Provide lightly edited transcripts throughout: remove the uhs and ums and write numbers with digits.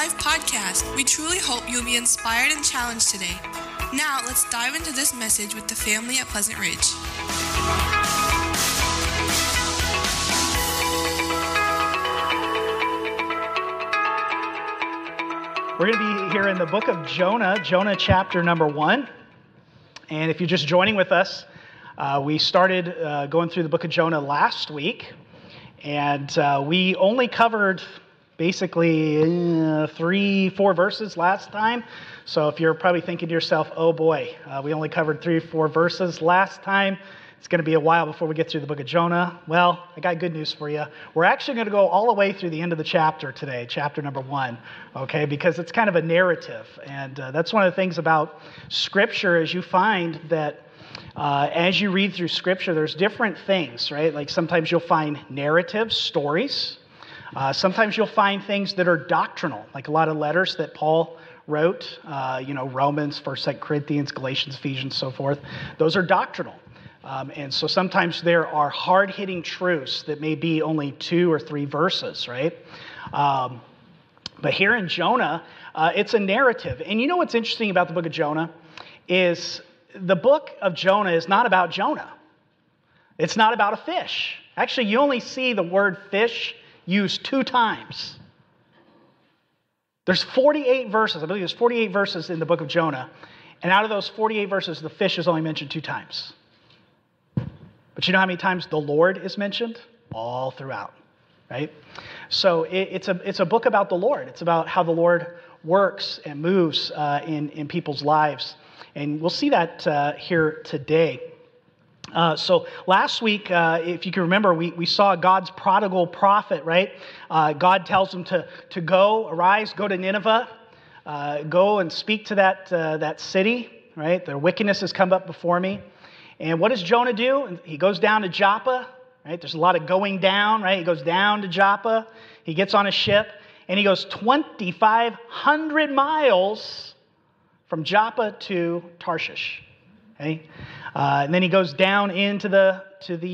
Life podcast. We truly hope you'll be inspired and challenged today. Now, let's dive into this message with the family at Pleasant Ridge. We're going to be here in the book of Jonah, Jonah chapter number 1. And if you're just joining with us, we started going through the book of Jonah last week. And we only covered basically 3-4 verses last time. So if you're probably thinking to yourself, oh boy, we only covered 3-4 verses last time. It's going to be a while before we get through the book of Jonah. Well, I got good news for you. We're actually going to go all the way through the end of the chapter today, chapter number 1, okay? Because it's kind of a narrative. And that's one of the things about Scripture is you find that as you read through Scripture, there's different things, right? Like sometimes you'll find narratives, stories. Sometimes you'll find things that are doctrinal, like a lot of letters that Paul wrote, Romans, 1st, 2nd Corinthians, Galatians, Ephesians, so forth. Those are doctrinal. And so sometimes there are hard-hitting truths that may be only 2 or 3 verses, right? But here in Jonah, it's a narrative. And you know what's interesting about the book of Jonah is the book of Jonah is not about Jonah. It's not about a fish. Actually, you only see the word fish used 2 times. There's 48 verses. I believe there's 48 verses in the book of Jonah. And out of those 48 verses, the fish is only mentioned 2 times. But you know how many times the Lord is mentioned? All throughout, right? So it's a book about the Lord. It's about how the Lord works and moves in people's lives. And we'll see that here today. So last week, if you can remember, we saw God's prodigal prophet, right? God tells him to go, arise, go to Nineveh, go and speak to that city, right? Their wickedness has come up before me. And what does Jonah do? He goes down to Joppa, right? There's a lot of going down, right? He goes down to Joppa. He gets on a ship, and he goes 2,500 miles from Joppa to Tarshish. Okay? And then he goes down into the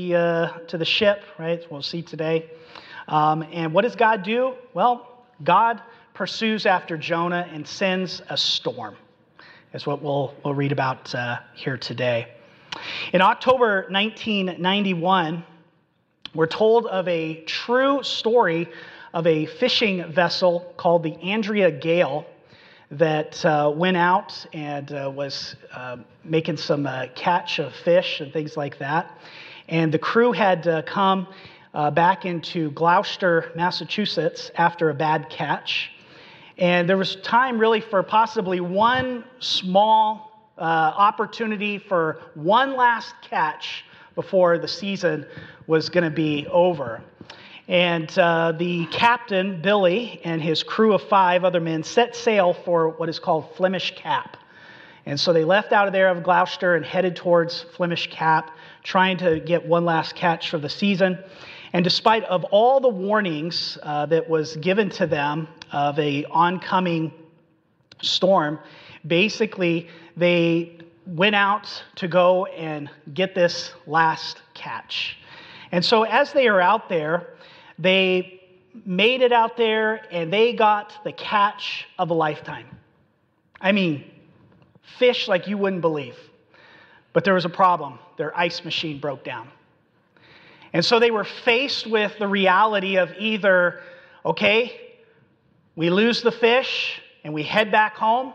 ship, right? We'll see today. And what does God do? Well, God pursues after Jonah and sends a storm. That's what we'll read about here today. In October 1991, we're told of a true story of a fishing vessel called the Andrea Gale that went out and was making some catch of fish and things like that. And the crew had come back into Gloucester, Massachusetts after a bad catch. And there was time really for possibly one small opportunity for one last catch before the season was going to be over. And the captain, Billy, and his crew of 5 other men set sail for what is called Flemish Cap. And so they left out of there of Gloucester and headed towards Flemish Cap, trying to get one last catch for the season. And despite of all the warnings that was given to them of a oncoming storm, basically they went out to go and get this last catch. And so as they are out there, they made it out there and they got the catch of a lifetime. I mean, fish like you wouldn't believe. But there was a problem. Their ice machine broke down. And so they were faced with the reality of either, okay, we lose the fish and we head back home,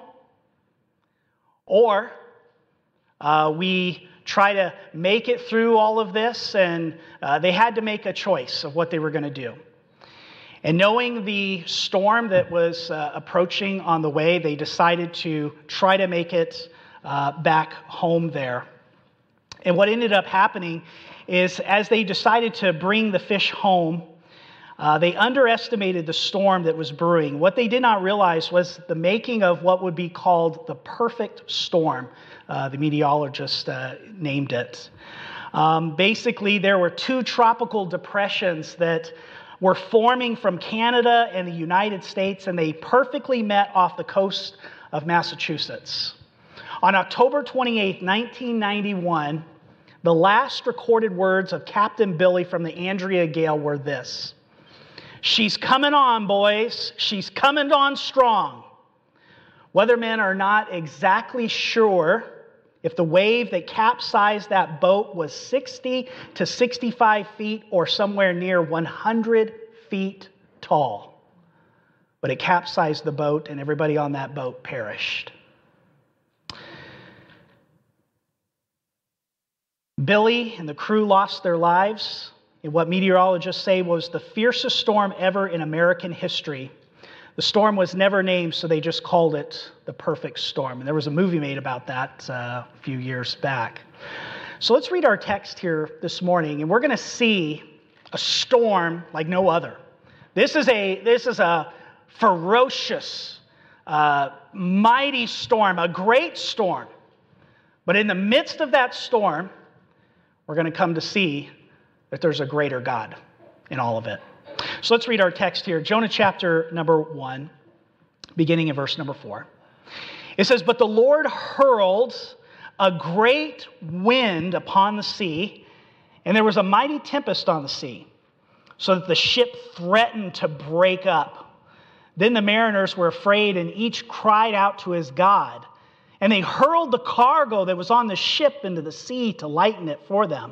or we try to make it through all of this, and they had to make a choice of what they were going to do. And knowing the storm that was approaching on the way, they decided to try to make it back home there. And what ended up happening is as they decided to bring the fish home, they underestimated the storm that was brewing. What they did not realize was the making of what would be called the perfect storm. The meteorologist named it. Basically, there were 2 tropical depressions that were forming from Canada and the United States, and they perfectly met off the coast of Massachusetts. On October 28, 1991, the last recorded words of Captain Billy from the Andrea Gale were this: She's coming on, boys. She's coming on strong. Weathermen are not exactly sure if the wave that capsized that boat was 60 to 65 feet or somewhere near 100 feet tall. But it capsized the boat, and everybody on that boat perished. Billy and the crew lost their lives in what meteorologists say was the fiercest storm ever in American history. The storm was never named, so they just called it the perfect storm. And there was a movie made about that a few years back. So let's read our text here this morning, and we're going to see a storm like no other. This is a ferocious, mighty storm, a great storm. But in the midst of that storm, we're going to come to see that there's a greater God in all of it. So let's read our text here. Jonah chapter number 1, beginning in verse number 4. It says, "But the Lord hurled a great wind upon the sea, and there was a mighty tempest on the sea, so that the ship threatened to break up. Then the mariners were afraid, and each cried out to his God. And they hurled the cargo that was on the ship into the sea to lighten it for them.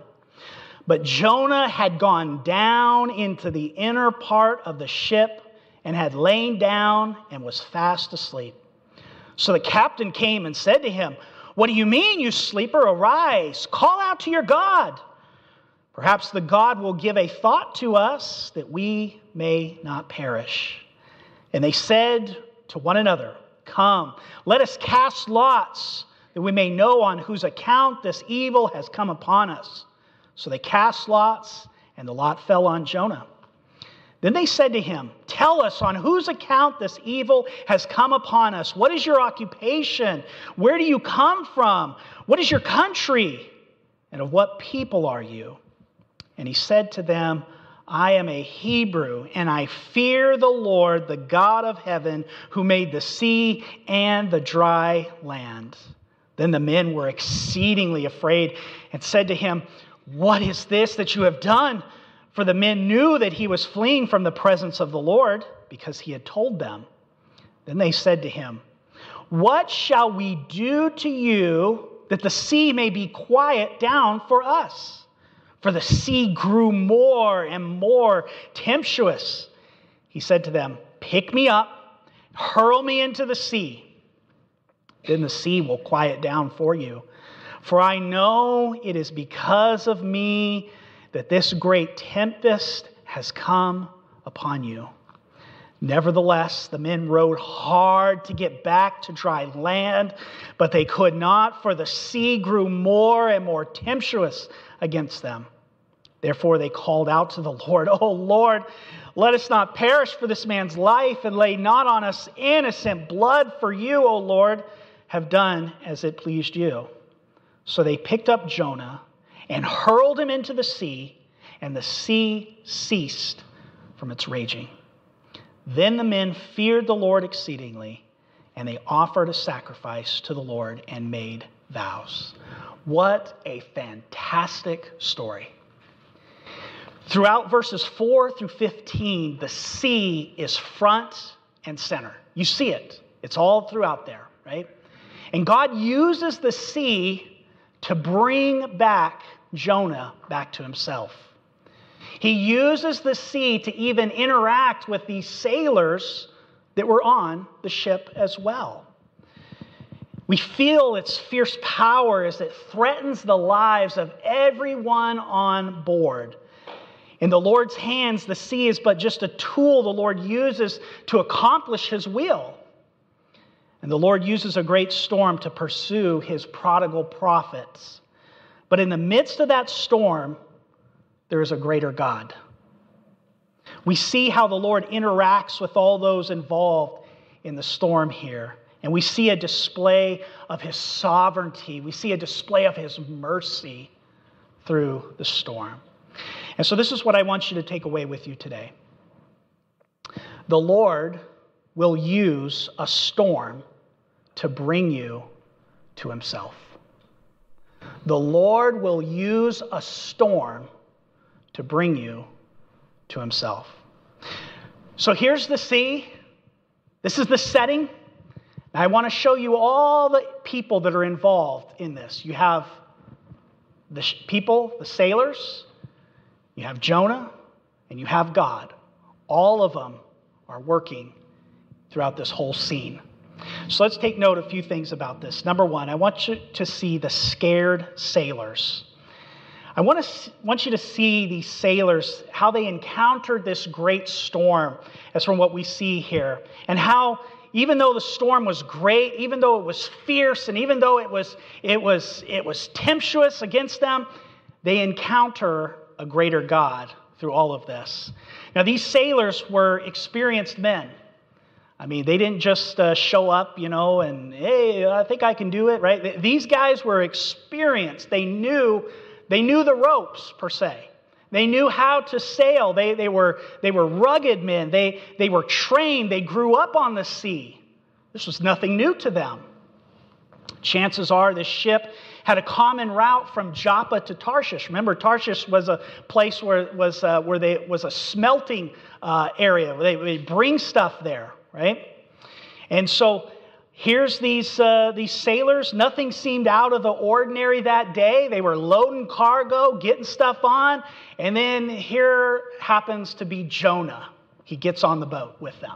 But Jonah had gone down into the inner part of the ship and had lain down and was fast asleep. So the captain came and said to him, 'What do you mean, you sleeper? Arise, call out to your God. Perhaps the God will give a thought to us that we may not perish.' And they said to one another, 'Come, let us cast lots, that we may know on whose account this evil has come upon us.' So they cast lots, and the lot fell on Jonah. Then they said to him, 'Tell us on whose account this evil has come upon us. What is your occupation? Where do you come from? What is your country? And of what people are you?' And he said to them, 'I am a Hebrew, and I fear the Lord, the God of heaven, who made the sea and the dry land.' Then the men were exceedingly afraid and said to him, 'What is this that you have done?' For the men knew that he was fleeing from the presence of the Lord, because he had told them. Then they said to him, 'What shall we do to you that the sea may be quiet down for us?' For the sea grew more and more tempestuous. He said to them, 'Pick me up, hurl me into the sea. Then the sea will quiet down for you. For I know it is because of me that this great tempest has come upon you.' Nevertheless, the men rowed hard to get back to dry land, but they could not, for the sea grew more and more tempestuous against them. Therefore they called out to the Lord, 'O Lord, let us not perish for this man's life, and lay not on us innocent blood, for you, O Lord, have done as it pleased you.' So they picked up Jonah and hurled him into the sea, and the sea ceased from its raging. Then the men feared the Lord exceedingly, and they offered a sacrifice to the Lord and made vows." What a fantastic story. Throughout verses 4 through 15, the sea is front and center. You see it. It's all throughout there, right? And God uses the sea to bring back Jonah back to himself. He uses the sea to even interact with these sailors that were on the ship as well. We feel its fierce power as it threatens the lives of everyone on board. In the Lord's hands, the sea is but just a tool the Lord uses to accomplish his will. And the Lord uses a great storm to pursue his prodigal prophets. But in the midst of that storm, there is a greater God. We see how the Lord interacts with all those involved in the storm here. And we see a display of his sovereignty. We see a display of his mercy through the storm. And so this is what I want you to take away with you today. The Lord will use a storm to bring you to himself. The Lord will use a storm to bring you to himself. So here's the sea. This is the setting. I want to show you all the people that are involved in this. You have the people, the sailors, you have Jonah, and you have God. All of them are working throughout this whole scene. So let's take note of a few things about this. Number one, I want you to see the scared sailors. I want you to see these sailors, how they encountered this great storm, as from what we see here, and how even though the storm was great, even though it was fierce, and even though it was tempestuous against them, they encounter a greater God through all of this. Now, these sailors were experienced men. I mean, they didn't just show up, and, hey, I think I can do it, right? These guys were experienced. They knew the ropes, per se. They knew how to sail. They were rugged men. They were trained. They grew up on the sea. This was nothing new to them. Chances are this ship had a common route from Joppa to Tarshish. Remember, Tarshish was a place where was a smelting area. They bring stuff there, right? And so here's these sailors. Nothing seemed out of the ordinary that day. They were loading cargo, getting stuff on, and then here happens to be Jonah. He gets on the boat with them.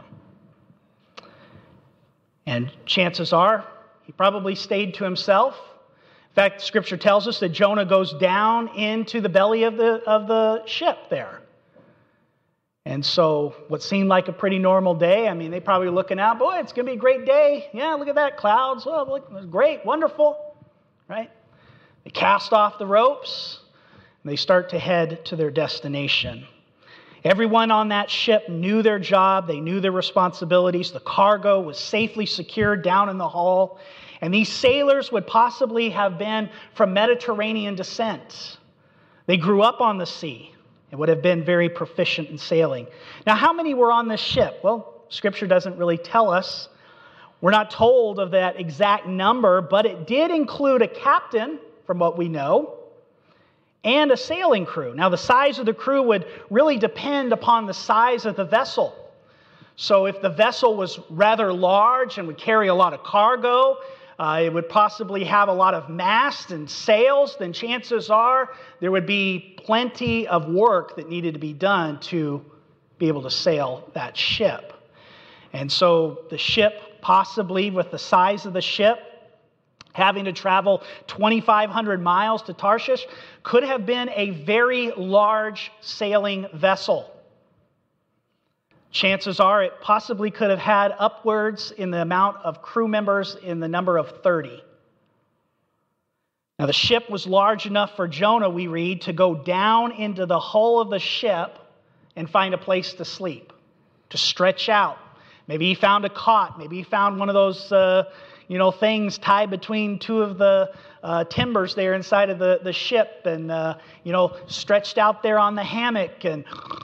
And chances are he probably stayed to himself. In fact, Scripture tells us that Jonah goes down into the belly of the ship there. And so what seemed like a pretty normal day, I mean, they probably were looking out, boy, it's going to be a great day. Yeah, look at that, clouds. Oh, look, great, wonderful, right? They cast off the ropes, and they start to head to their destination. Everyone on that ship knew their job. They knew their responsibilities. The cargo was safely secured down in the hull. And these sailors would possibly have been from Mediterranean descent. They grew up on the sea and would have been very proficient in sailing. Now, how many were on this ship? Well, Scripture doesn't really tell us. We're not told of that exact number, but it did include a captain, from what we know, and a sailing crew. Now, the size of the crew would really depend upon the size of the vessel. So if the vessel was rather large and would carry a lot of cargo, it would possibly have a lot of masts and sails, then chances are there would be plenty of work that needed to be done to be able to sail that ship. And so the ship, possibly with the size of the ship, having to travel 2,500 miles to Tarshish, could have been a very large sailing vessel. Chances are it possibly could have had upwards in the amount of crew members in the number of 30. Now, the ship was large enough for Jonah, we read, to go down into the hull of the ship and find a place to sleep, to stretch out. Maybe he found a cot. Maybe he found one of those things tied between two of the timbers there inside of the ship and, stretched out there on the hammock and,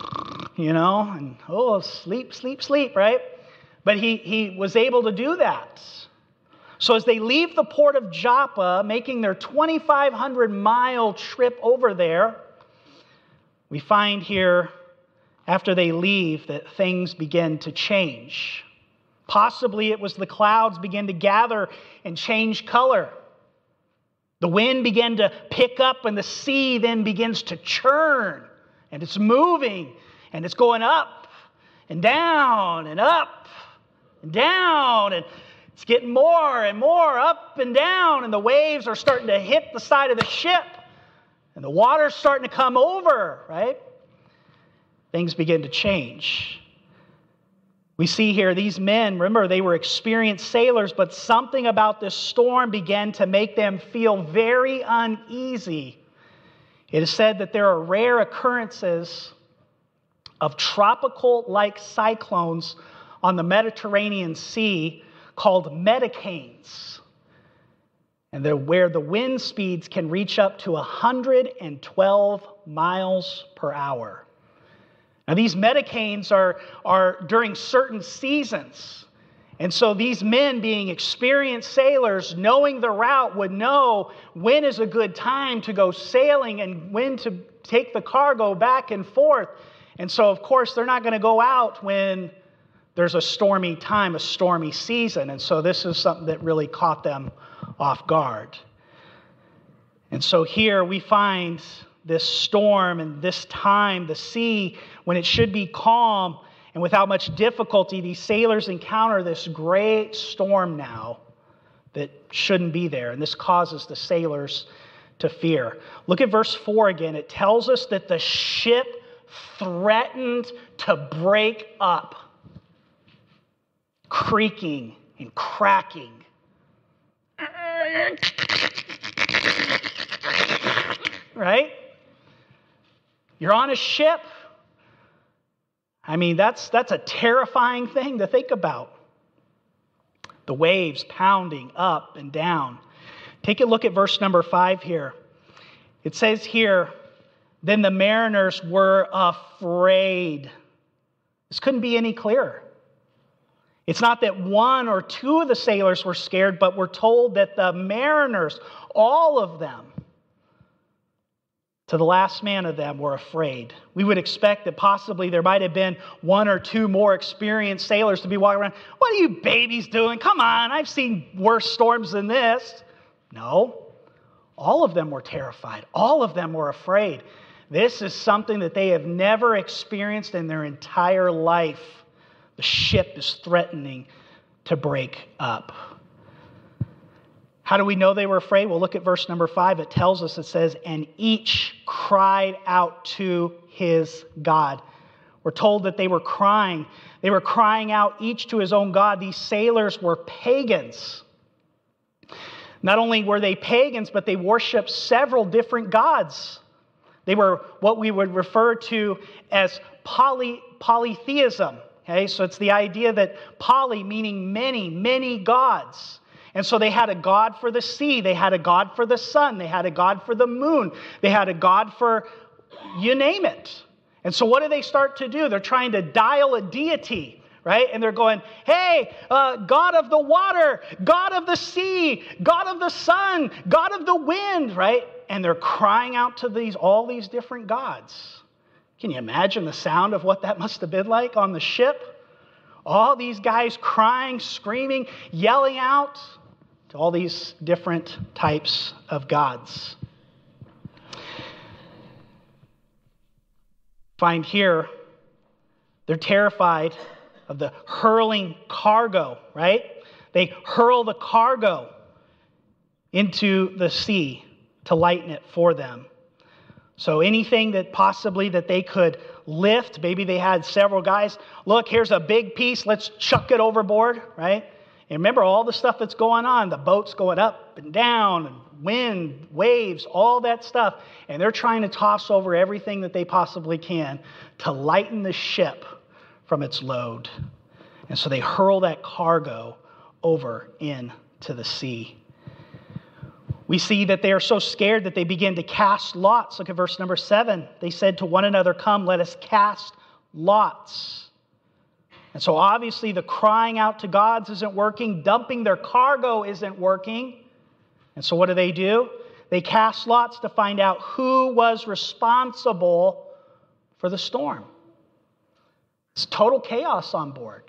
sleep, right? But he was able to do that. So as they leave the port of Joppa, making their 2,500-mile trip over there, we find here, after they leave, that things begin to change. Possibly it was the clouds begin to gather and change color. The wind began to pick up and the sea then begins to churn. And it's moving and it's going up and down and up and down. And it's getting more and more up and down. And the waves are starting to hit the side of the ship. And the water's starting to come over, right? Things begin to change. We see here these men, remember, they were experienced sailors, but something about this storm began to make them feel very uneasy. It is said that there are rare occurrences of tropical-like cyclones on the Mediterranean Sea called metacanes, and where the wind speeds can reach up to 112 miles per hour. Now, these metacanes are during certain seasons. And so these men, being experienced sailors, knowing the route, would know when is a good time to go sailing and when to take the cargo back and forth. And so, of course, they're not going to go out when there's a stormy time, a stormy season. And so this is something that really caught them off guard. And so here we find this storm and this time, the sea, when it should be calm and without much difficulty, these sailors encounter this great storm now that shouldn't be there. And this causes the sailors to fear. Look at verse 4 again. It tells us that the ship threatened to break up, creaking and cracking. Right? You're on a ship. I mean, that's a terrifying thing to think about. The waves pounding up and down. Take a look at verse number 5 here. It says here, then the mariners were afraid. This couldn't be any clearer. It's not that one or two of the sailors were scared, but we're told that the mariners, all of them, to the last man of them, were afraid. We would expect that possibly there might have been one or two more experienced sailors to be walking around. What are you babies doing? Come on, I've seen worse storms than this. No, all of them were terrified. All of them were afraid. This is something that they have never experienced in their entire life. The ship is threatening to break up. How do we know they were afraid? Well, look at verse number 5. It tells us, it says, and each cried out to his God. We're told that they were crying. They were crying out each to his own God. These sailors were pagans. Not only were they pagans, but they worshiped several different gods. They were what we would refer to as polytheism. Okay, so it's the idea that poly meaning many, many gods. And so they had a god for the sea, they had a god for the sun, they had a god for the moon, they had a god for you name it. And so what do they start to do? They're trying to dial a deity, right? And they're going, hey, God of the water, God of the sea, God of the sun, God of the wind, right? And they're crying out to all these different gods. Can you imagine the sound of what that must have been like on the ship? All these guys crying, screaming, yelling out to all these different types of gods. Find here, they're terrified of the hurling cargo, right? They hurl the cargo into the sea to lighten it for them. So anything that possibly that they could lift, maybe they had several guys, look, here's a big piece, let's chuck it overboard, right? And remember all the stuff that's going on, the boat's going up and down, and wind, waves, all that stuff. And they're trying to toss over everything that they possibly can to lighten the ship from its load. And so they hurl that cargo over into the sea. We see that they are so scared that they begin to cast lots. Look at verse number 7. They said to one another, come, let us cast lots. And so obviously the crying out to gods isn't working. Dumping their cargo isn't working. And so what do? They cast lots to find out who was responsible for the storm. It's total chaos on board.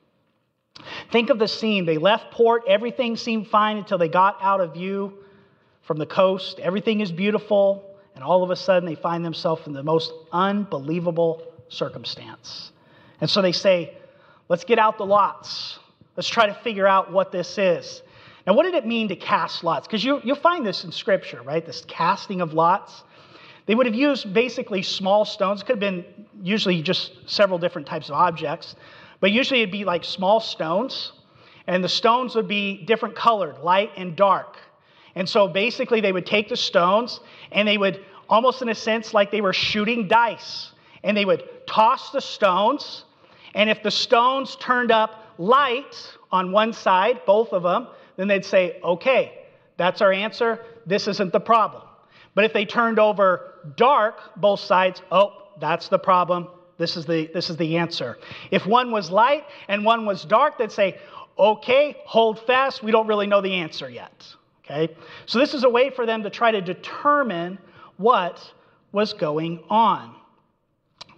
Think of the scene. They left port. Everything seemed fine until they got out of view from the coast. Everything is beautiful. And all of a sudden they find themselves in the most unbelievable circumstance. And so they say, let's get out the lots. Let's try to figure out what this is. Now, what did it mean to cast lots? Because you'll find this in Scripture, right? This casting of lots. They would have used basically small stones. It could have been usually just several different types of objects. But usually it'd be like small stones. And the stones would be different colored, light and dark. And so basically they would take the stones and they would, almost in a sense like they were shooting dice. And they would toss the stones. And if the stones turned up light on one side, both of them, then they'd say, okay, that's our answer. This isn't the problem. But if they turned over dark, both sides, oh, that's the problem. This is the answer. If one was light and one was dark, they'd say, okay, hold fast. We don't really know the answer yet. Okay? So this is a way for them to try to determine what was going on.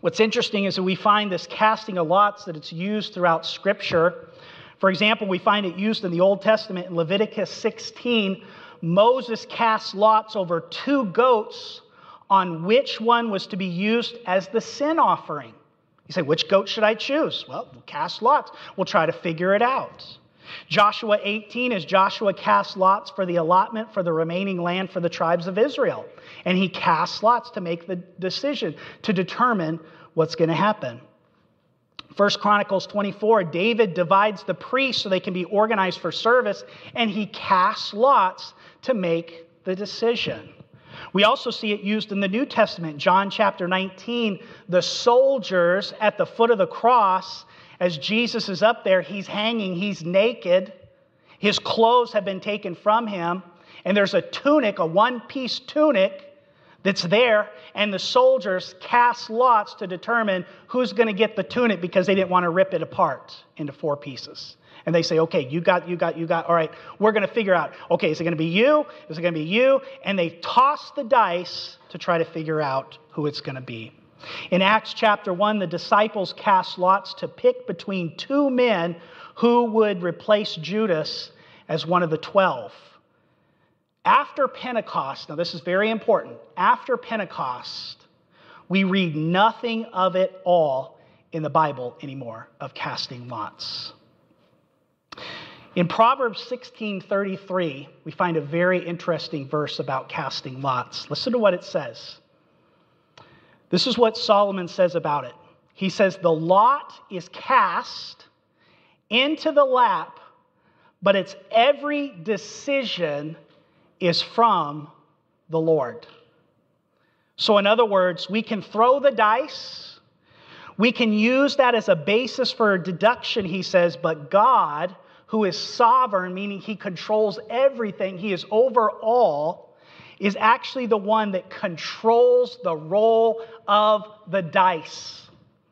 What's interesting is that we find this casting of lots, that it's used throughout Scripture. For example, we find it used in the Old Testament in Leviticus 16. Moses cast lots over 2 goats on which one was to be used as the sin offering. You say, which goat should I choose? Well, we'll cast lots. We'll try to figure it out. Joshua 18 is Joshua cast lots for the allotment for the remaining land for the tribes of Israel. And he casts lots to make the decision, to determine what's going to happen. 1 Chronicles 24, David divides the priests so they can be organized for service, and he casts lots to make the decision. We also see it used in the New Testament. John chapter 19, the soldiers at the foot of the cross, as Jesus is up there, he's hanging, he's naked. His clothes have been taken from him, and there's a tunic, a one-piece tunic that's there, and the soldiers cast lots to determine who's going to get the tunic because they didn't want to rip it apart into 4 pieces. And they say, okay, you got. All right, we're going to figure out, okay, is it going to be you? Is it going to be you? And they toss the dice to try to figure out who it's going to be. In Acts chapter 1, the disciples cast lots to pick between 2 men who would replace Judas as one of the 12. After Pentecost, now this is very important, after Pentecost, we read nothing of it all in the Bible anymore of casting lots. In Proverbs 16:33, we find a very interesting verse about casting lots. Listen to what it says. This is what Solomon says about it. He says, the lot is cast into the lap, but its every decision is from the Lord. So in other words, we can throw the dice. We can use that as a basis for a deduction, he says, but God, who is sovereign, meaning he controls everything, he is over all, is actually the one that controls the roll of the dice.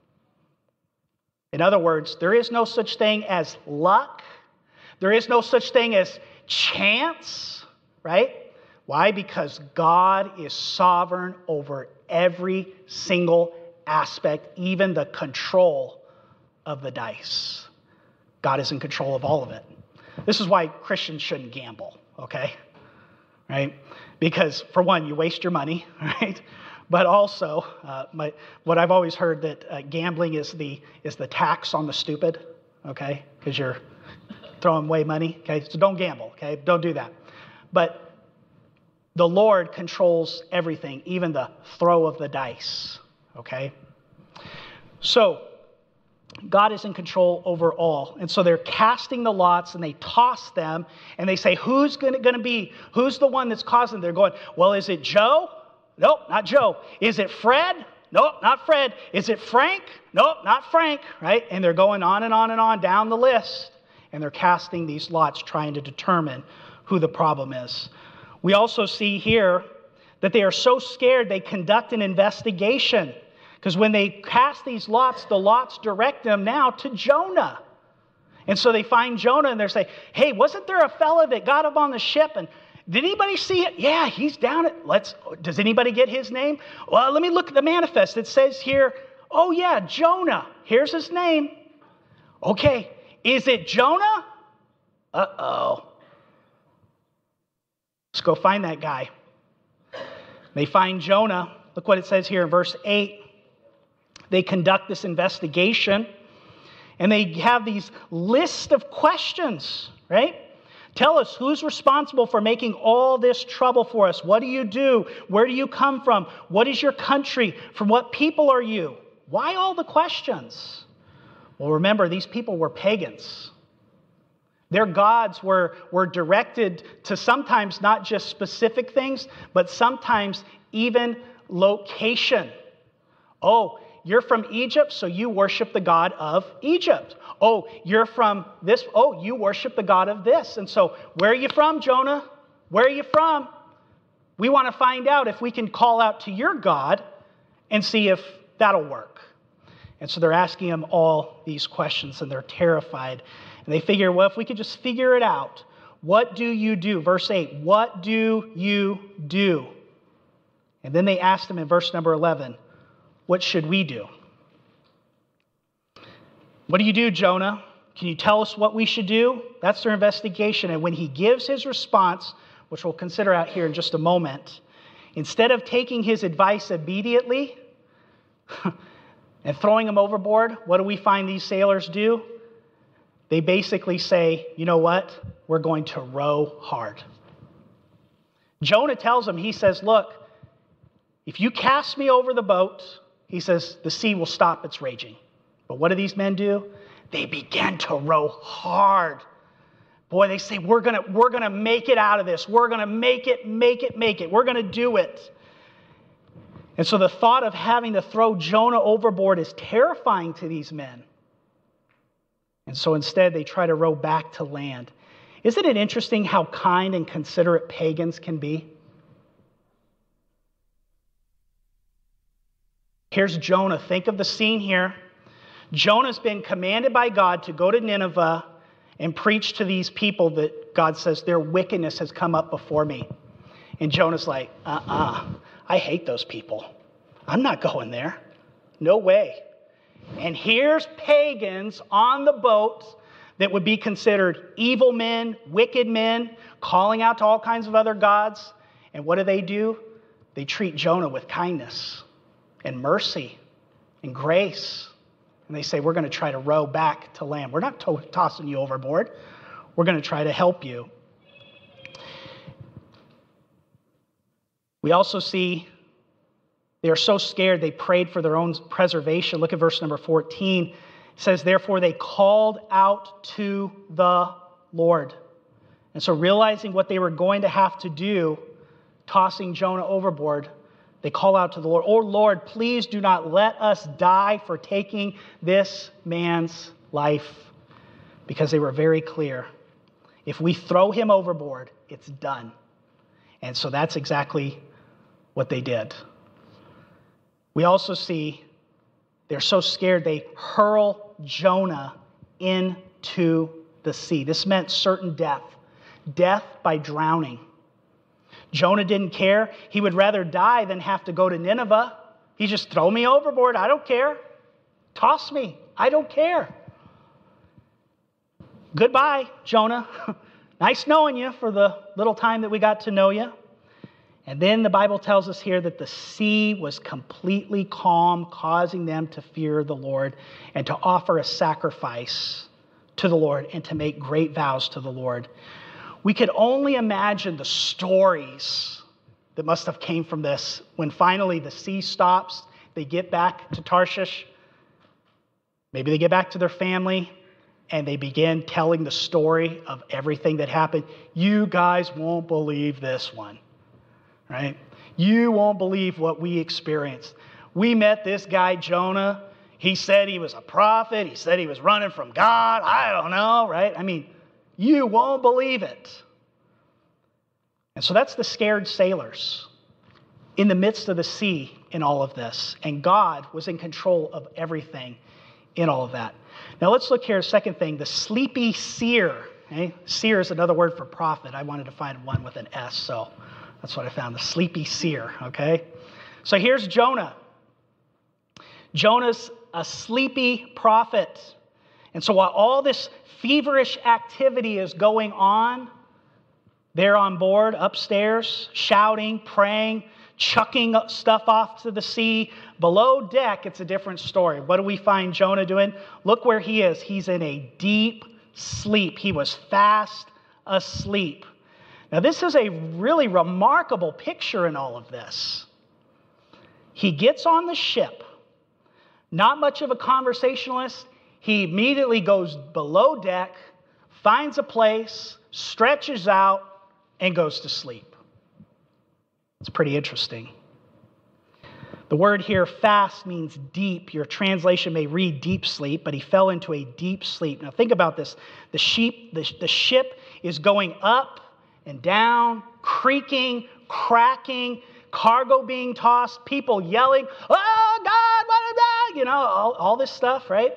In other words, there is no such thing as luck. There is no such thing as chance, right? Why? Because God is sovereign over every single aspect, even the control of the dice. God is in control of all of it. This is why Christians shouldn't gamble, okay? Right? Because, for one, you waste your money, right? But also, what I've always heard that gambling is the tax on the stupid, okay? Because you're throwing away money, okay? So don't gamble, okay? Don't do that. But the Lord controls everything, even the throw of the dice, okay? So, God is in control over all. And so they're casting the lots and they toss them and they say, who's going to be? Who's the one that's causing? They're going, well, is it Joe? Nope, not Joe. Is it Fred? Nope, not Fred. Is it Frank? Nope, not Frank, right? And they're going on and on and on down the list. And they're casting these lots trying to determine who the problem is. We also see here that they are so scared they conduct an investigation. Because when they cast these lots, the lots direct them now to Jonah. And so they find Jonah and they're saying, hey, wasn't there a fella that got up on the ship? And did anybody see it? Yeah, he's down at, does anybody get his name? Well, let me look at the manifest. It says here, oh yeah, Jonah. Here's his name. Okay, is it Jonah? Uh-oh. Let's go find that guy. They find Jonah. Look what it says here in verse 8. They conduct this investigation, and they have these lists of questions, right? Tell us, who's responsible for making all this trouble for us? What do you do? Where do you come from? What is your country? From what people are you? Why all the questions? Well, remember, these people were pagans. Their gods were directed to sometimes not just specific things, but sometimes even location. Oh, you're from Egypt, so you worship the God of Egypt. Oh, you're from this. Oh, you worship the God of this. And so, where are you from, Jonah? Where are you from? We want to find out if we can call out to your God and see if that'll work. And so they're asking him all these questions, and they're terrified. And they figure, well, if we could just figure it out, what do you do? Verse 8, what do you do? And then they asked him in verse number 11, what should we do? What do you do, Jonah? Can you tell us what we should do? That's their investigation. And when he gives his response, which we'll consider out here in just a moment, instead of taking his advice immediately and throwing him overboard, what do we find these sailors do? They basically say, you know what? We're going to row hard. Jonah tells them, he says, look, if you cast me over the boat, he says, the sea will stop its raging. But what do these men do? They begin to row hard. Boy, they say, we're gonna make it out of this. We're gonna make it. We're gonna do it. And so the thought of having to throw Jonah overboard is terrifying to these men. And so instead, they try to row back to land. Isn't it interesting how kind and considerate pagans can be? Here's Jonah. Think of the scene here. Jonah's been commanded by God to go to Nineveh and preach to these people that God says their wickedness has come up before me. And Jonah's like, I hate those people. I'm not going there. No way. And here's pagans on the boat that would be considered evil men, wicked men, calling out to all kinds of other gods. And what do? They treat Jonah with kindness and mercy and grace. And they say, we're going to try to row back to land. We're not tossing you overboard. We're going to try to help you. We also see they're so scared they prayed for their own preservation. Look at verse number 14. It says, therefore they called out to the Lord. And so realizing what they were going to have to do, tossing Jonah overboard, they call out to the Lord, oh Lord, please do not let us die for taking this man's life. Because they were very clear. If we throw him overboard, it's done. And so that's exactly what they did. We also see they're so scared they hurl Jonah into the sea. This meant certain death. Death by drowning. Jonah didn't care. He would rather die than have to go to Nineveh. He just throw me overboard. I don't care. Toss me. I don't care. Goodbye, Jonah. Nice knowing you for the little time that we got to know you. And then the Bible tells us here that the sea was completely calm, causing them to fear the Lord and to offer a sacrifice to the Lord and to make great vows to the Lord. We could only imagine the stories that must have came from this. When finally the sea stops, they get back to Tarshish. Maybe they get back to their family and they begin telling the story of everything that happened. You guys won't believe this one, right? You won't believe what we experienced. We met this guy, Jonah. He said he was a prophet. He said he was running from God. I don't know, right? I mean, you won't believe it. And so that's the scared sailors in the midst of the sea in all of this. And God was in control of everything in all of that. Now let's look here, second thing, the sleepy seer. Okay? Seer is another word for prophet. I wanted to find one with an S, so that's what I found, the sleepy seer. Okay? So here's Jonah. Jonah's a sleepy prophet. And so while all this feverish activity is going on, they're on board upstairs, shouting, praying, chucking stuff off to the sea. Below deck, it's a different story. What do we find Jonah doing? Look where he is. He's in a deep sleep. He was fast asleep. Now, this is a really remarkable picture in all of this. He gets on the ship, not much of a conversationalist. He immediately goes below deck, finds a place, stretches out, and goes to sleep. It's pretty interesting. The word here, fast, means deep. Your translation may read deep sleep, but he fell into a deep sleep. Now think about this. The ship is going up and down, creaking, cracking, cargo being tossed, people yelling, oh God, what is that? You know, all this stuff, right?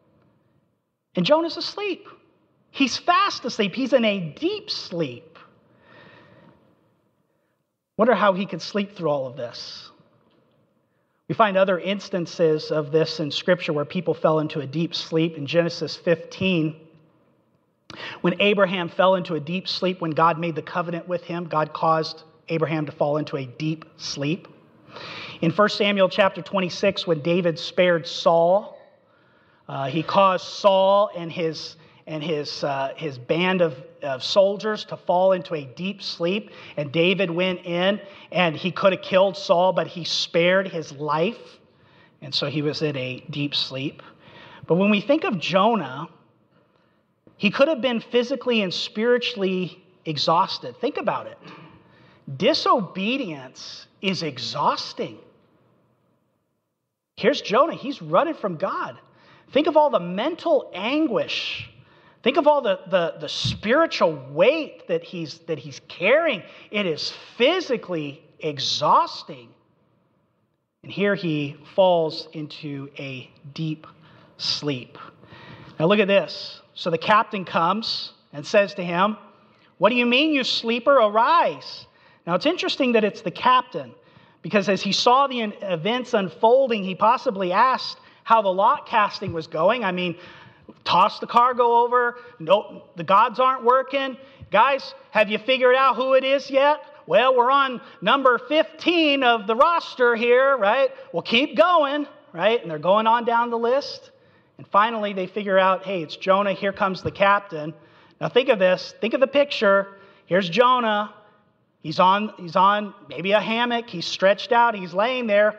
And Jonah's asleep. He's fast asleep. He's in a deep sleep. Wonder how he could sleep through all of this. We find other instances of this in Scripture where people fell into a deep sleep. In Genesis 15, when Abraham fell into a deep sleep, when God made the covenant with him, God caused Abraham to fall into a deep sleep. In 1 Samuel chapter 26, when David spared Saul, he caused Saul and his band of soldiers to fall into a deep sleep. And David went in, and he could have killed Saul, but he spared his life. And so he was in a deep sleep. But when we think of Jonah, he could have been physically and spiritually exhausted. Think about it. Disobedience is exhausting. Here's Jonah. He's running from God. Think of all the mental anguish. Think of all the spiritual weight that he's carrying. It is physically exhausting. And here he falls into a deep sleep. Now look at this. So the captain comes and says to him, "What do you mean, you sleeper? Arise." Now it's interesting that it's the captain, because as he saw the events unfolding, he possibly asked how the lot casting was going. I mean, toss the cargo over. No, the gods aren't working. Guys, have you figured out who it is yet? Well, we're on number 15 of the roster here, right? Well, keep going, right? And they're going on down the list. And finally, they figure out, hey, it's Jonah. Here comes the captain. Now think of this. Think of the picture. Here's Jonah. He's on maybe a hammock. He's stretched out. He's laying there.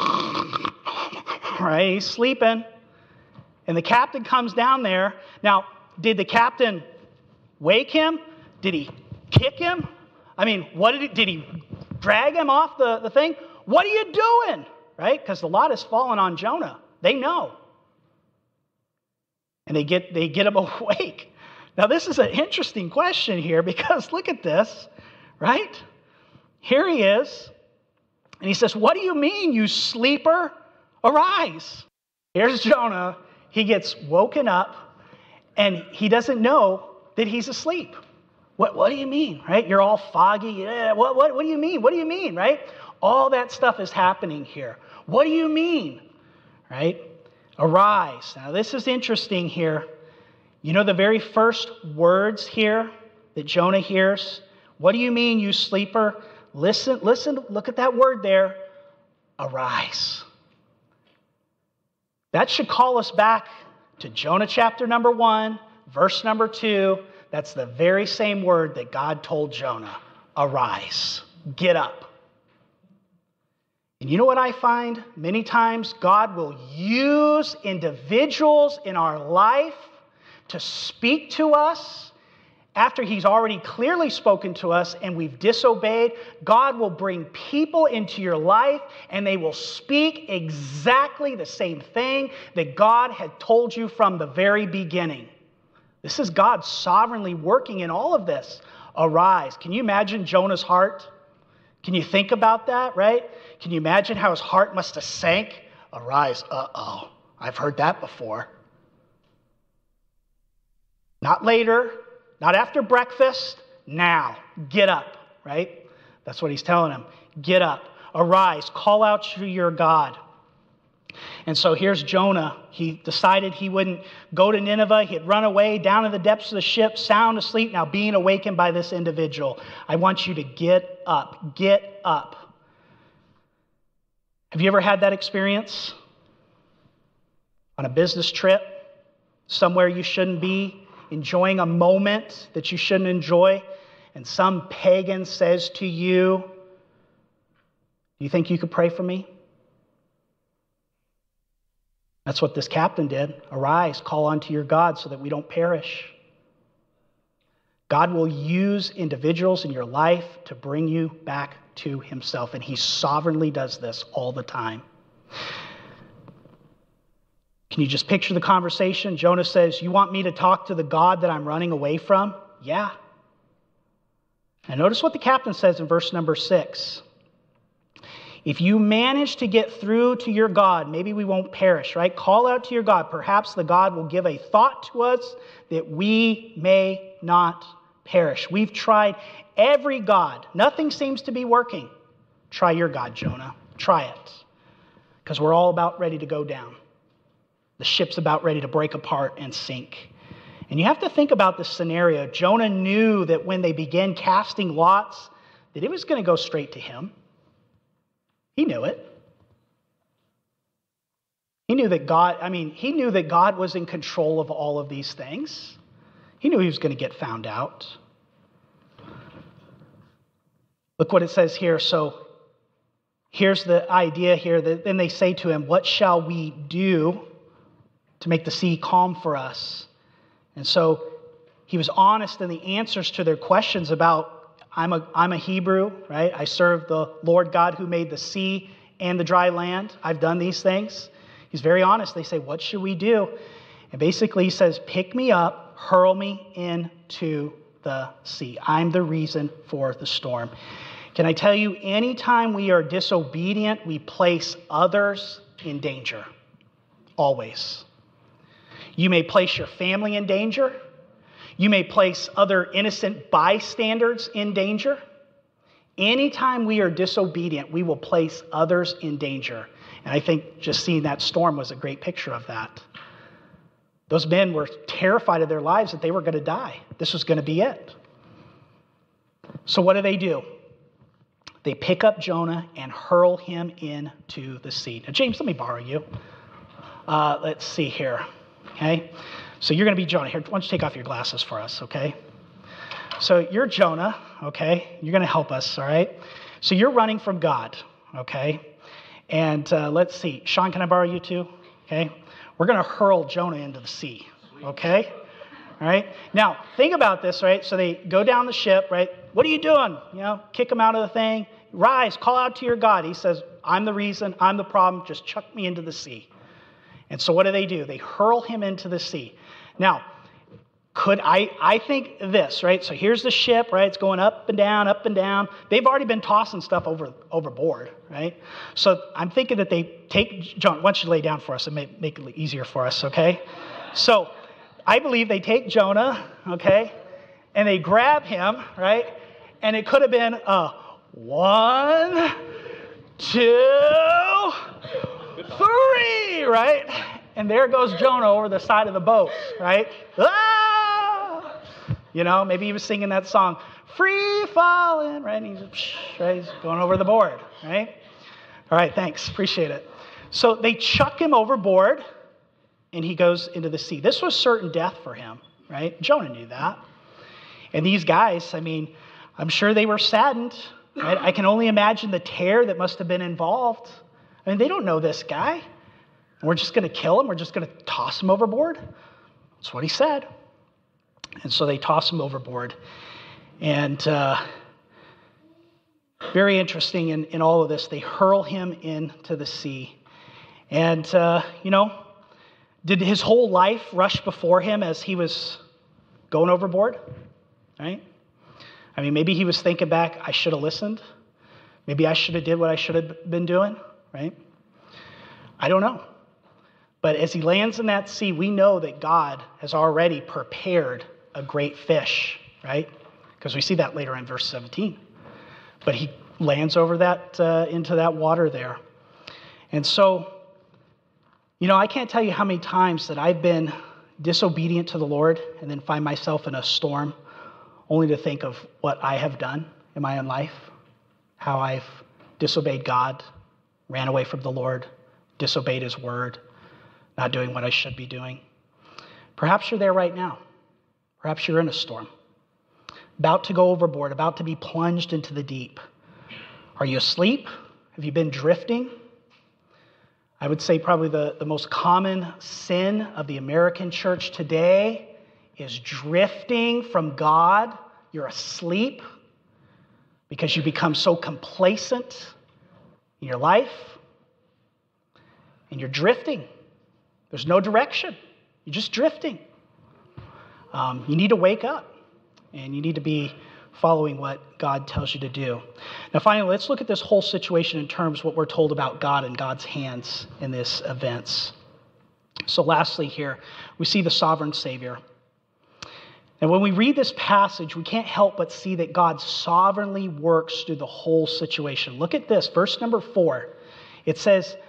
Right? He's sleeping. And the captain comes down there. Now, did the captain wake him? Did he kick him? I mean, did he drag him off the thing? What are you doing? Right? Because the lot has fallen on Jonah. They know. And they get him awake. Now, this is an interesting question here, because look at this, right? Here he is. And he says, "What do you mean, you sleeper? Arise." Here's Jonah. He gets woken up, and he doesn't know that he's asleep. What do you mean, right? You're all foggy. Yeah, what do you mean? What do you mean, right? All that stuff is happening here. What do you mean, right? Arise. Now, this is interesting here. You know the very first words here that Jonah hears? What do you mean, you sleeper? Listen, look at that word there. Arise. That should call us back to Jonah chapter number 1, verse number 2. That's the very same word that God told Jonah. Arise. Get up. And you know what I find? Many times God will use individuals in our life to speak to us after he's already clearly spoken to us and we've disobeyed. God will bring people into your life and they will speak exactly the same thing that God had told you from the very beginning. This is God sovereignly working in all of this. Arise. Can you imagine Jonah's heart? Can you think about that, right? Can you imagine how his heart must have sank? Arise. Uh-oh. I've heard that before. Not later. Not after breakfast. Now. Get up, right? That's what he's telling him. Get up. Arise. Call out to your God. And so here's Jonah. He decided he wouldn't go to Nineveh. He'd run away down in the depths of the ship, sound asleep, now being awakened by this individual. I want you to get up. Get up. Have you ever had that experience? On a business trip, somewhere you shouldn't be, enjoying a moment that you shouldn't enjoy, and some pagan says to you, "Do you think you could pray for me?" That's what this captain did. Arise, call unto your God so that we don't perish. God will use individuals in your life to bring you back to himself, and he sovereignly does this all the time. Can you just picture the conversation? Jonah says, "You want me to talk to the God that I'm running away from?" Yeah. And notice what the captain says in verse number 6. If you manage to get through to your God, maybe we won't perish, right? Call out to your God. Perhaps the God will give a thought to us that we may not perish. We've tried every God. Nothing seems to be working. Try your God, Jonah. Try it. because we're all about ready to go down. The ship's about ready to break apart and sink. And you have to think about this scenario. Jonah knew that when they began casting lots, that it was going to go straight to him. He knew it. He knew that God was in control of all of these things. He knew he was going to get found out. Look what it says here. So here's the idea here. That then they say to him, what shall we do to make the sea calm for us? And so he was honest in the answers to their questions about, I'm a Hebrew, right? I serve the Lord God who made the sea and the dry land. I've done these things. He's very honest. They say, what should we do? And basically he says, pick me up, hurl me into the sea. I'm the reason for the storm. Can I tell you, anytime we are disobedient, we place others in danger. Always. You may place your family in danger. You may place other innocent bystanders in danger. Anytime we are disobedient, we will place others in danger. And I think just seeing that storm was a great picture of that. Those men were terrified of their lives that they were going to die. This was going to be it. So what do? They pick up Jonah and hurl him into the sea. Now, James, let me borrow you. Let's see here. Okay? So you're going to be Jonah. Here, why don't you take off your glasses for us, okay? So you're Jonah, okay? You're going to help us, all right? So you're running from God, okay? And let's see. Sean, can I borrow you too? Okay? We're going to hurl Jonah into the sea, okay? All right? Now, think about this, right? So they go down the ship, right? What are you doing? Kick him out of the thing. Rise, call out to your God. He says, I'm the reason, I'm the problem. Just chuck me into the sea. And so what do? They hurl him into the sea. Now, I think this, right? So here's the ship, right? It's going up and down, up and down. They've already been tossing stuff overboard, right? So I'm thinking that they take, John, why don't you lay down for us and make it easier for us, okay? So I believe they take Jonah, okay? And they grab him, right? And it could have been 1, 2, 3, right? And there goes Jonah over the side of the boat, right? Ah! Maybe he was singing that song, Free Falling, right? And he's going over the board, right? All right, thanks. Appreciate it. So they chuck him overboard, and he goes into the sea. This was certain death for him, right? Jonah knew that. And these guys, I'm sure they were saddened, right? I can only imagine the terror that must have been involved. They don't know this guy. And we're just going to kill him. We're just going to toss him overboard. That's what he said. And so they toss him overboard. And very interesting in all of this, they hurl him into the sea. And, did his whole life rush before him as he was going overboard? Right? Maybe he was thinking back, I should have listened. Maybe I should have did what I should have been doing, right? I don't know. But as he lands in that sea, we know that God has already prepared a great fish, right? Because we see that later in verse 17. But he lands over that, into that water there. And so, I can't tell you how many times that I've been disobedient to the Lord and then find myself in a storm only to think of what I have done in my own life, how I've disobeyed God, ran away from the Lord, disobeyed his word, not doing what I should be doing. Perhaps you're there right now. Perhaps you're in a storm, about to go overboard, about to be plunged into the deep. Are you asleep? Have you been drifting? I would say probably the most common sin of the American church today is drifting from God. You're asleep because you become so complacent in your life, and you're drifting. There's no direction. You're just drifting. You need to wake up, and you need to be following what God tells you to do. Now, finally, let's look at this whole situation in terms of what we're told about God and God's hands in these events. So lastly here, we see the sovereign Savior. And when we read this passage, we can't help but see that God sovereignly works through the whole situation. Look at this, verse number 4. It says,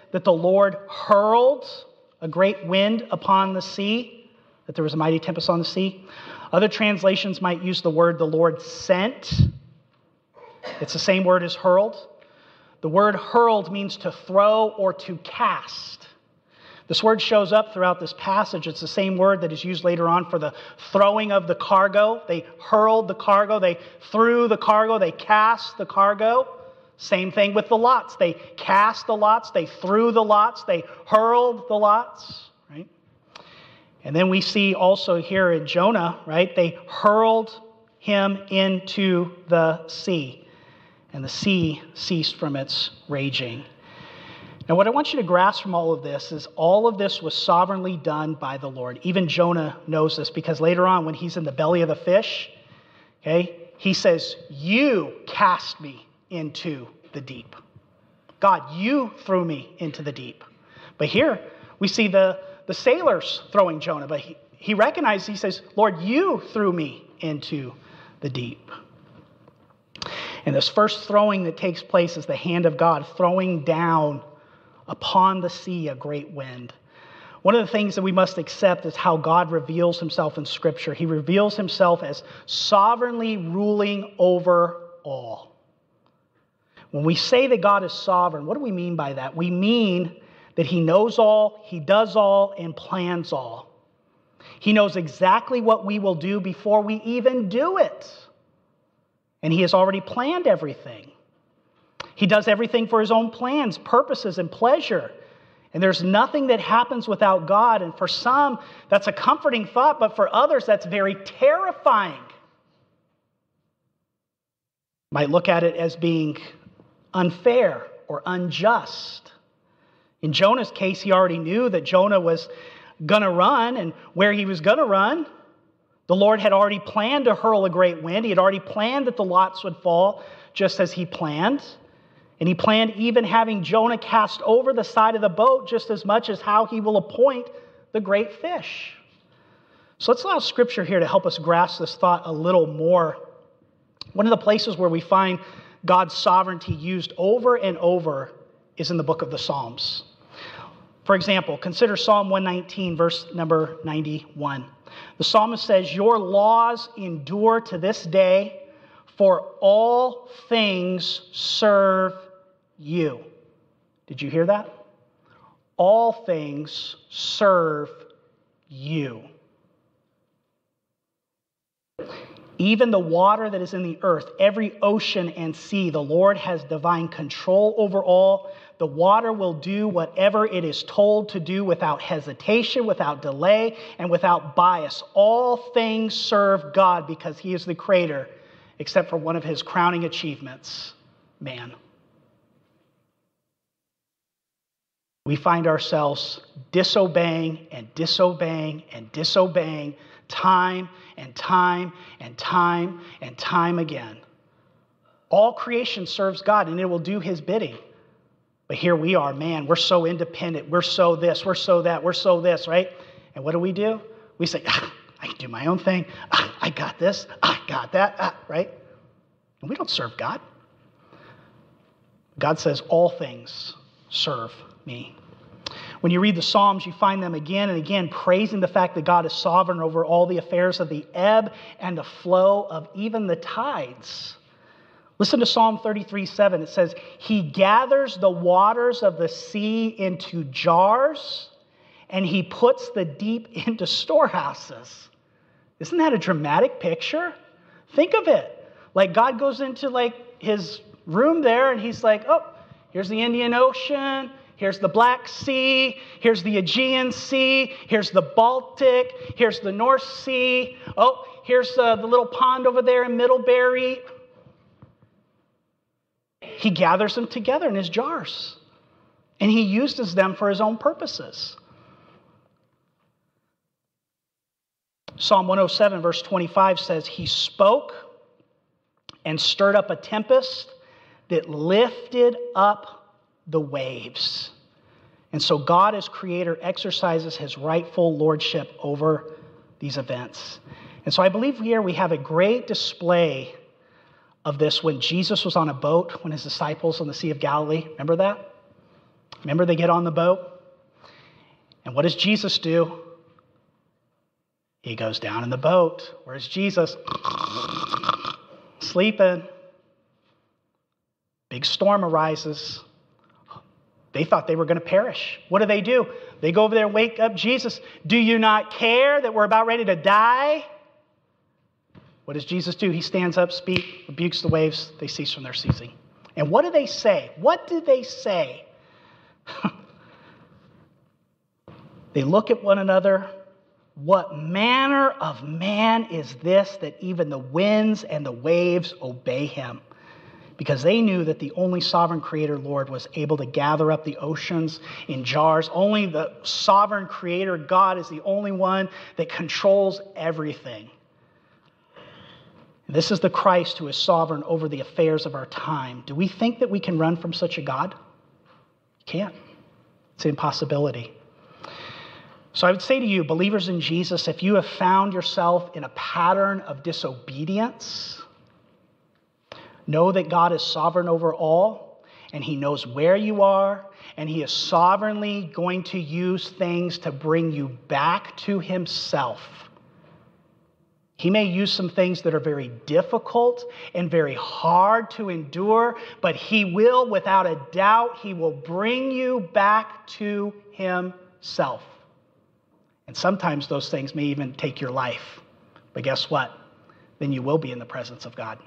that the Lord hurled a great wind upon the sea, that there was a mighty tempest on the sea. Other translations might use the word the Lord sent. It's the same word as hurled. The word hurled means to throw or to cast. This word shows up throughout this passage. It's the same word that is used later on for the throwing of the cargo. They hurled the cargo. They threw the cargo. They cast the cargo. Same thing with the lots. They cast the lots. They threw the lots. They hurled the lots, right? And then we see also here in Jonah, right? They hurled him into the sea, and the sea ceased from its raging. Now, what I want you to grasp from all of this is all of this was sovereignly done by the Lord. Even Jonah knows this because later on when he's in the belly of the fish, okay, he says, "You cast me into the deep." God, you threw me into the deep. But here we see the sailors throwing Jonah, but he recognizes, he says, "Lord, you threw me into the deep." And this first throwing that takes place is the hand of God throwing down upon the sea a great wind. One of the things that we must accept is how God reveals himself in Scripture. He reveals himself as sovereignly ruling over all. When we say that God is sovereign, what do we mean by that? We mean that he knows all, he does all, and plans all. He knows exactly what we will do before we even do it. And he has already planned everything. He does everything for his own plans, purposes, and pleasure. And there's nothing that happens without God. And for some, that's a comforting thought, but for others, that's very terrifying. Might look at it as being unfair or unjust. In Jonah's case, he already knew that Jonah was going to run, and where he was going to run, the Lord had already planned to hurl a great wind. He had already planned that the lots would fall just as he planned. And he planned even having Jonah cast over the side of the boat just as much as how he will appoint the great fish. So let's allow Scripture here to help us grasp this thought a little more. One of the places where we find God's sovereignty used over and over is in the book of the Psalms. For example, consider Psalm 119, verse number 91. The psalmist says, "Your laws endure to this day, for all things serve you." Did you hear that? All things serve you. Even the water that is in the earth, every ocean and sea, the Lord has divine control over all. The water will do whatever it is told to do without hesitation, without delay, and without bias. All things serve God because he is the creator, except for one of his crowning achievements, man. We find ourselves disobeying and disobeying and disobeying time and time and time and time again. All creation serves God and it will do his bidding. But here we are, man, we're so independent. We're so this, we're so that, we're so this, right? And what do? We say, I can do my own thing. I got this. I got that, right? And we don't serve God. God says, all things serve me. When you read the Psalms, you find them again and again praising the fact that God is sovereign over all the affairs of the ebb and the flow of even the tides. Listen to Psalm 33:7. It says, "He gathers the waters of the sea into jars, and he puts the deep into storehouses." Isn't that a dramatic picture? Think of it. Like God goes into like his room there, and he's like, "Oh, here's the Indian Ocean. Here's the Black Sea. Here's the Aegean Sea. Here's the Baltic. Here's the North Sea. Oh, here's the little pond over there in Middlebury." He gathers them together in his jars, and he uses them for his own purposes. Psalm 107, verse 25 says, "He spoke and stirred up a tempest that lifted up the waves." And so God as creator exercises his rightful lordship over these events. And so I believe here we have a great display of this when Jesus was on a boat, when his disciples on the Sea of Galilee, remember that? Remember, they get on the boat? And what does Jesus do? He goes down in the boat. Where's Jesus? Sleeping. Big storm arises. They thought they were going to perish. What do? They go over there and wake up Jesus. Do you not care that we're about ready to die? What does Jesus do? He stands up, rebukes the waves. They cease from their ceasing. And what do they say? What do they say? They look at one another. What manner of man is this that even the winds and the waves obey him? Because they knew that the only sovereign creator Lord was able to gather up the oceans in jars. Only the sovereign creator God is the only one that controls everything. And this is the Christ who is sovereign over the affairs of our time. Do we think that we can run from such a God? You can't. It's an impossibility. So I would say to you, believers in Jesus, if you have found yourself in a pattern of disobedience, know that God is sovereign over all, and he knows where you are, and he is sovereignly going to use things to bring you back to himself. He may use some things that are very difficult and very hard to endure, but he will, without a doubt, he will bring you back to himself. And sometimes those things may even take your life. But guess what? Then you will be in the presence of God.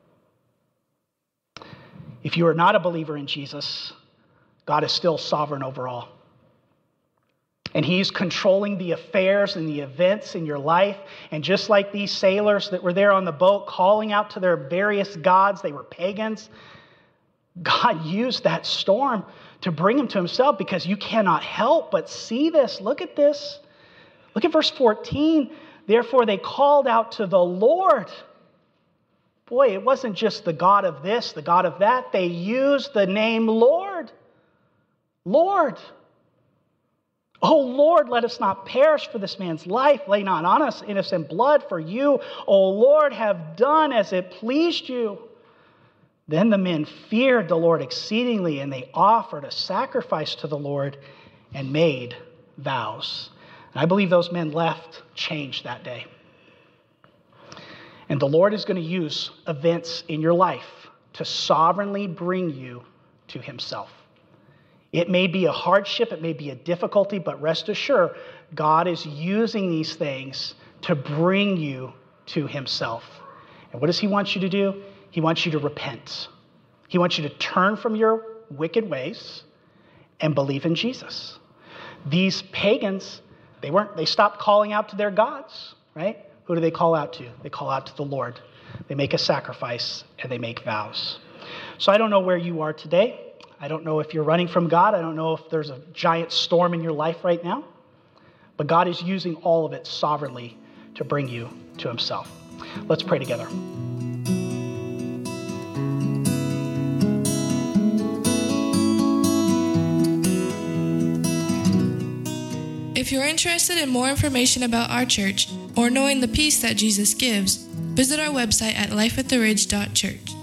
If you are not a believer in Jesus, God is still sovereign over all. And he's controlling the affairs and the events in your life. And just like these sailors that were there on the boat calling out to their various gods, they were pagans, God used that storm to bring them to himself, because you cannot help but see this. Look at this. Look at verse 14. Therefore they called out to the Lord. Boy, it wasn't just the God of this, the God of that. They used the name Lord. Lord. Oh Lord, let us not perish for this man's life. Lay not on us innocent blood, for you, O Lord, have done as it pleased you. Then the men feared the Lord exceedingly, and they offered a sacrifice to the Lord and made vows. And I believe those men left changed that day. And the Lord is going to use events in your life to sovereignly bring you to himself. It may be a hardship, it may be a difficulty, but rest assured, God is using these things to bring you to himself. And what does he want you to do? He wants you to repent. He wants you to turn from your wicked ways and believe in Jesus. These pagans, they stopped calling out to their gods, right? Who do they call out to? They call out to the Lord. They make a sacrifice and they make vows. So I don't know where you are today. I don't know if you're running from God. I don't know if there's a giant storm in your life right now. But God is using all of it sovereignly to bring you to himself. Let's pray together. If you're interested in more information about our church or knowing the peace that Jesus gives, visit our website at lifeattheridge.church.